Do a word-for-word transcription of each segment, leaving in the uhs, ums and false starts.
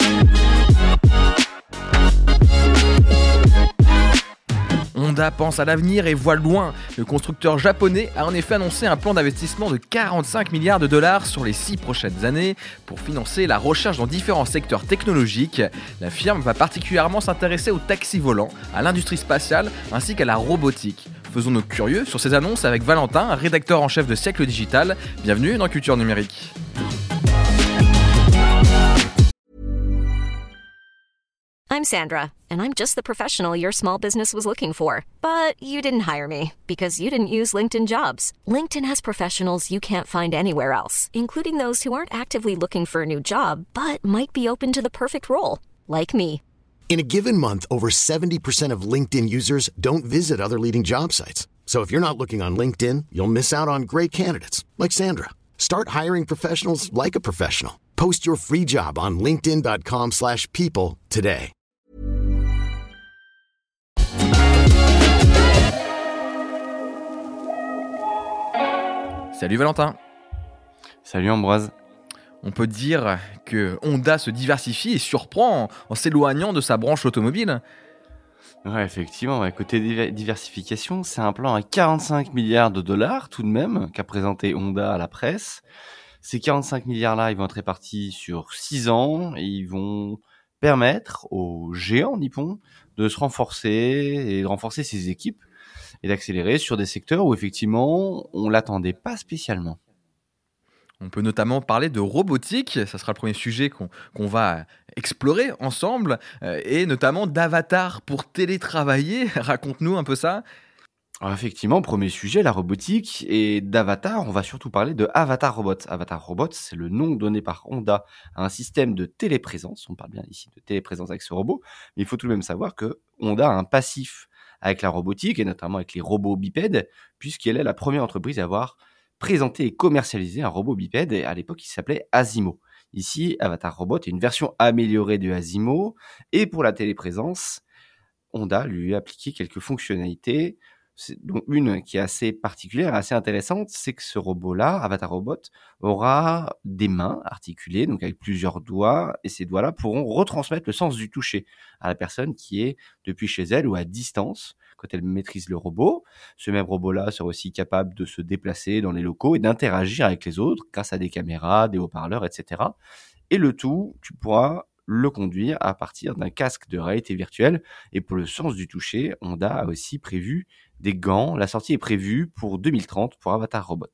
Honda pense à l'avenir et voit loin. Le constructeur japonais a en effet annoncé un plan d'investissement de quarante-cinq milliards de dollars sur les six prochaines années pour financer la recherche dans différents secteurs technologiques. La firme va particulièrement s'intéresser aux taxis volants, à l'industrie spatiale ainsi qu'à la robotique. Faisons-nous curieux sur ces annonces avec Valentin, rédacteur en chef de Siècle Digital. Bienvenue dans Culture Numérique. I'm Sandra, and I'm just the professional your small business was looking for. But you didn't hire me because you didn't use LinkedIn Jobs. LinkedIn has professionals you can't find anywhere else, including those who aren't actively looking for a new job, but might be open to the perfect role, like me. In a given month, over seventy percent of LinkedIn users don't visit other leading job sites. So if you're not looking on LinkedIn, you'll miss out on great candidates like Sandra. Start hiring professionals like a professional. Post your free job on linkedin.com slash people today. Salut Valentin. Salut Ambroise. On peut dire que Honda se diversifie et surprend en, en s'éloignant de sa branche automobile. Ouais, effectivement, ouais. Côté diver- diversification, c'est un plan à quarante-cinq milliards de dollars tout de même qu'a présenté Honda à la presse. Ces quarante-cinq milliards-là, ils vont être répartis sur six ans et ils vont permettre aux géants nippons de se renforcer et de renforcer ses équipes et d'accélérer sur des secteurs où effectivement on l'attendait pas spécialement. On peut notamment parler de robotique, ça sera le premier sujet qu'on, qu'on va explorer ensemble, euh, et notamment d'avatar pour télétravailler. Raconte-nous un peu ça. Alors effectivement, premier sujet, la robotique, et d'avatar, on va surtout parler de Avatar Robot. Avatar Robot, c'est le nom donné par Honda à un système de téléprésence. On parle bien ici de téléprésence avec ce robot, mais il faut tout de même savoir que Honda a un passif avec la robotique, et notamment avec les robots bipèdes, puisqu'elle est la première entreprise à avoir présenté et commercialisé un robot bipède, et à l'époque il s'appelait Asimo. Ici, Avatar Robot est une version améliorée de Asimo, et pour la téléprésence, Honda lui a appliqué quelques fonctionnalités, dont une qui est assez particulière, assez intéressante, c'est que ce robot-là, Avatar Robot, aura des mains articulées, donc avec plusieurs doigts, et ces doigts-là pourront retransmettre le sens du toucher à la personne qui est depuis chez elle ou à distance, quand elle maîtrise le robot. Ce même robot-là sera aussi capable de se déplacer dans les locaux et d'interagir avec les autres grâce à des caméras, des haut-parleurs, et cetera. Et le tout, tu pourras le conduire à partir d'un casque de réalité virtuelle. Et pour le sens du toucher, Honda a aussi prévu des gants. La sortie est prévue pour deux mille trente pour Avatar Robot.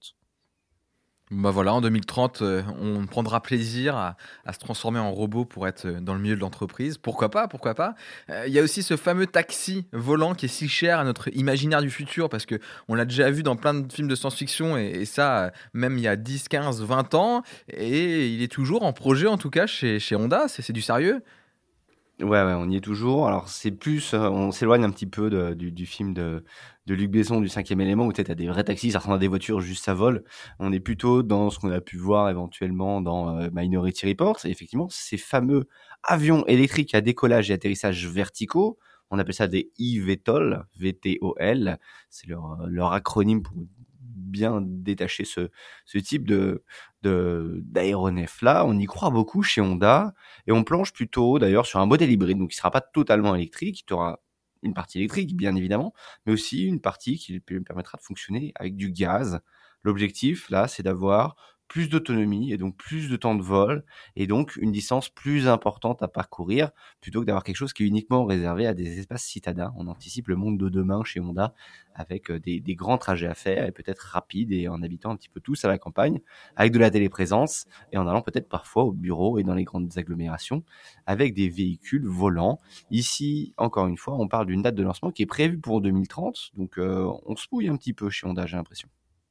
Bah voilà, en deux mille trente, euh, on prendra plaisir à, à se transformer en robot pour être dans le milieu de l'entreprise. Pourquoi pas, pourquoi pas. Il euh, y a aussi ce fameux taxi volant qui est si cher à notre imaginaire du futur parce que on l'a déjà vu dans plein de films de science-fiction et, et ça, même il y a dix, quinze, vingt ans. Et il est toujours en projet, en tout cas, chez, chez Honda. C'est, c'est du sérieux. Ouais, ouais, on y est toujours. Alors, c'est plus, euh, on s'éloigne un petit peu de, du, du film de, de Luc Besson, du cinquième élément, où tu as des vrais taxis, ça ressemble à des voitures, juste ça vole. On est plutôt dans ce qu'on a pu voir éventuellement dans euh, Minority Report. Et effectivement, ces fameux avions électriques à décollage et atterrissage verticaux, on appelle ça des eVTOL, V T O L. C'est leur, leur acronyme pour bien détacher ce, ce type de, de, d'aéronef-là. On y croit beaucoup chez Honda et on planche plutôt d'ailleurs sur un modèle hybride, donc il ne sera pas totalement électrique, il aura une partie électrique bien évidemment, mais aussi une partie qui lui permettra de fonctionner avec du gaz. L'objectif là, c'est d'avoir plus d'autonomie et donc plus de temps de vol et donc une distance plus importante à parcourir plutôt que d'avoir quelque chose qui est uniquement réservé à des espaces citadins. On anticipe le monde de demain chez Honda avec des, des grands trajets à faire et peut-être rapides et en habitant un petit peu tous à la campagne avec de la téléprésence et en allant peut-être parfois au bureau et dans les grandes agglomérations avec des véhicules volants. Ici, encore une fois, on parle d'une date de lancement qui est prévue pour deux mille trente, donc euh, on se mouille un petit peu chez Honda, j'ai l'impression.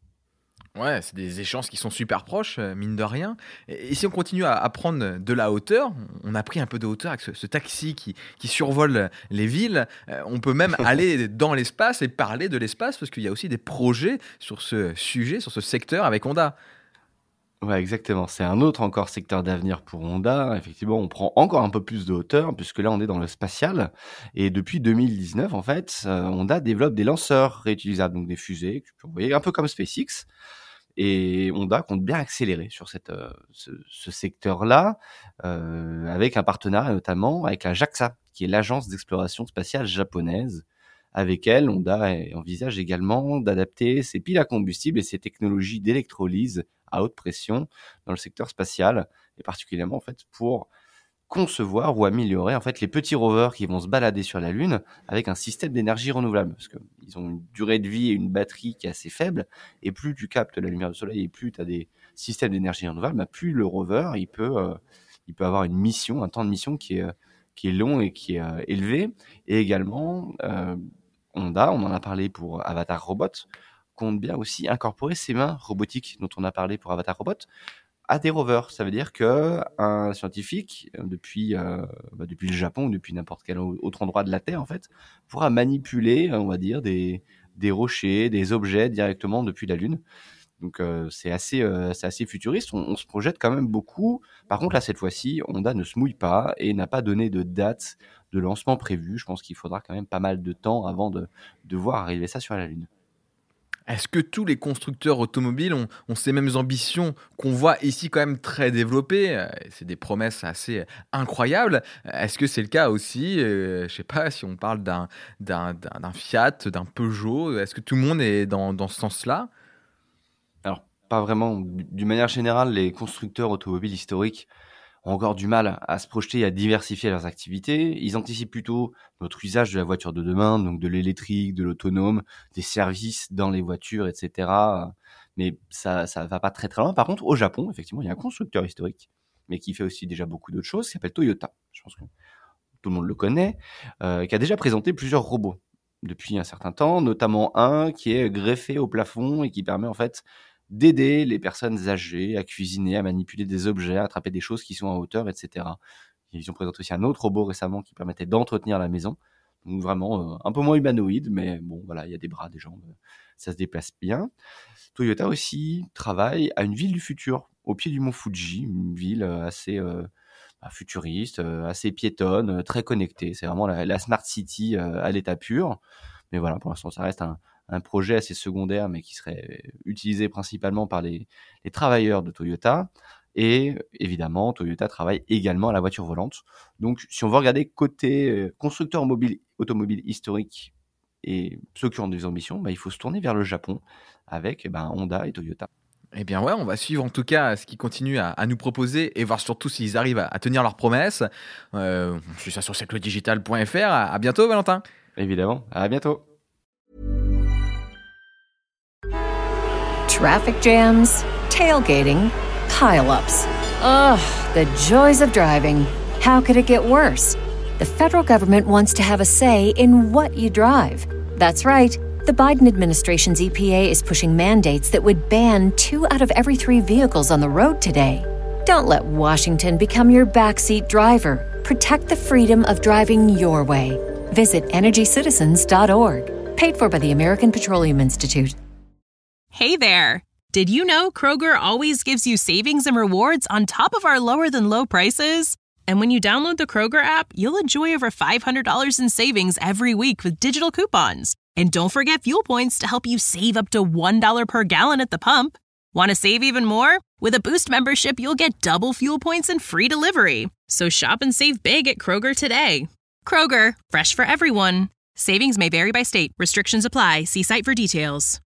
Ouais, c'est des échéances qui sont super proches, euh, mine de rien. Et, et si on continue à, à prendre de la hauteur, on a pris un peu de hauteur avec ce, ce taxi qui, qui survole les villes. Euh, on peut même aller dans l'espace et parler de l'espace parce qu'il y a aussi des projets sur ce sujet, sur ce secteur avec Honda. Ouais, exactement. C'est un autre encore secteur d'avenir pour Honda. Effectivement, on prend encore un peu plus de hauteur puisque là, on est dans le spatial. Et depuis deux mille dix-neuf, en fait, euh, Honda développe des lanceurs réutilisables, donc des fusées que tu peux envoyer un peu comme SpaceX. Et Honda compte bien accélérer sur cette, euh, ce, ce secteur-là, euh, avec un partenariat notamment avec la JAXA, qui est l'agence d'exploration spatiale japonaise. Avec elle, Honda envisage également d'adapter ses piles à combustible et ses technologies d'électrolyse à haute pression dans le secteur spatial, et particulièrement en fait pour concevoir ou améliorer en fait les petits rovers qui vont se balader sur la Lune avec un système d'énergie renouvelable, parce qu'ils ont une durée de vie et une batterie qui est assez faible, et plus tu captes la lumière du soleil et plus tu as des systèmes d'énergie renouvelable, bah plus le rover il peut, euh, il peut avoir une mission, un temps de mission qui est, qui est long et qui est euh, élevé. Et également, euh, Honda, on en a parlé pour Avatar Robot, compte bien aussi incorporer ses mains robotiques dont on a parlé pour Avatar Robot à des rovers. Ça veut dire qu'un scientifique, depuis, euh, bah depuis le Japon ou depuis n'importe quel autre endroit de la Terre, en fait, pourra manipuler, on va dire, des, des rochers, des objets directement depuis la Lune. Donc euh, c'est assez, euh, c'est assez futuriste, on, on se projette quand même beaucoup. Par contre, là, cette fois-ci, Honda ne se mouille pas et n'a pas donné de date de lancement prévue. Je pense qu'il faudra quand même pas mal de temps avant de, de voir arriver ça sur la Lune. Est-ce que tous les constructeurs automobiles ont, ont ces mêmes ambitions qu'on voit ici quand même très développées ? C'est des promesses assez incroyables. Est-ce que c'est le cas aussi, euh, je ne sais pas, si on parle d'un, d'un, d'un, d'un Fiat, d'un Peugeot, est-ce que tout le monde est dans, dans ce sens-là ? Alors, pas vraiment. D'une manière générale, les constructeurs automobiles historiques ont encore du mal à se projeter et à diversifier leurs activités. Ils anticipent plutôt notre usage de la voiture de demain, donc de l'électrique, de l'autonome, des services dans les voitures, et cetera. Mais ça ça va pas très très loin. Par contre, au Japon, effectivement, il y a un constructeur historique, mais qui fait aussi déjà beaucoup d'autres choses, qui s'appelle Toyota. Je pense que tout le monde le connaît, euh, qui a déjà présenté plusieurs robots depuis un certain temps, notamment un qui est greffé au plafond et qui permet en fait d'aider les personnes âgées à cuisiner, à manipuler des objets, à attraper des choses qui sont en hauteur, et cetera. Ils ont présenté aussi un autre robot récemment qui permettait d'entretenir la maison. Donc vraiment euh, un peu moins humanoïde, mais bon, voilà, il y a des bras, des jambes, ça se déplace bien. Toyota aussi travaille à une ville du futur, au pied du mont Fuji, une ville assez euh, futuriste, euh, assez piétonne, euh, très connectée. C'est vraiment la, la Smart City euh, à l'état pur. Mais voilà, pour l'instant, ça reste un un projet assez secondaire, mais qui serait utilisé principalement par les, les travailleurs de Toyota. Et évidemment, Toyota travaille également à la voiture volante. Donc, si on veut regarder côté constructeur mobile, automobile historique et ceux qui ont des ambitions, bah, il faut se tourner vers le Japon avec bah, Honda et Toyota. Eh bien ouais, on va suivre en tout cas ce qu'ils continuent à, à nous proposer et voir surtout s'ils arrivent à, à tenir leurs promesses. Euh, je suis ça sur siècle digital point f r. À, à bientôt, Valentin. Évidemment, à bientôt. Traffic jams, tailgating, pile-ups. Ugh, the joys of driving. How could it get worse? The federal government wants to have a say in what you drive. That's right. The Biden administration's E P A is pushing mandates that would ban two out of every three vehicles on the road today. Don't let Washington become your backseat driver. Protect the freedom of driving your way. Visit energy citizens dot org. Paid for by the American Petroleum Institute. Hey there! Did you know Kroger always gives you savings and rewards on top of our lower-than-low prices? And when you download the Kroger app, you'll enjoy over five hundred dollars in savings every week with digital coupons. And don't forget fuel points to help you save up to one dollar per gallon at the pump. Want to save even more? With a Boost membership, you'll get double fuel points and free delivery. So shop and save big at Kroger today. Kroger, fresh for everyone. Savings may vary by state. Restrictions apply. See site for details.